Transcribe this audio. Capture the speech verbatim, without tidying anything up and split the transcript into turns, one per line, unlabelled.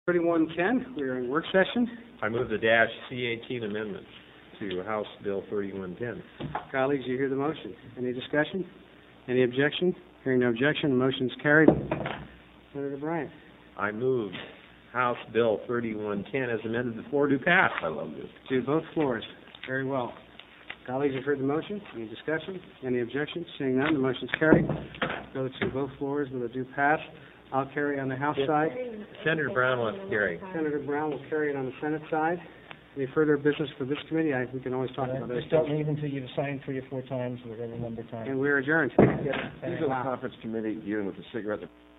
thirty-one ten, we are in work session.
I move the dash C eighteen amendment to House Bill thirty-one ten.
Colleagues, you hear the motion. Any discussion? Any objection? Hearing no objection, the motion is carried. Senator Bryant.
I move House Bill thirty-one ten as amended. The floor do pass. I love this.
To both floors. Very well. Colleagues, you've heard the motion. Any discussion? Any objections? Seeing none, the motion is carried. Go to both floors with a due pass. I'll carry on the House
Yes.
side.
Senator Brown wants to carry.
Senator Brown will carry it on the Senate side. Any further business for this committee? I, we can always talk about those.
Just don't leave until you've signed three or four times, whatever number of times.
And we're adjourned.
Thank
These are the conference committee dealing with the cigarette.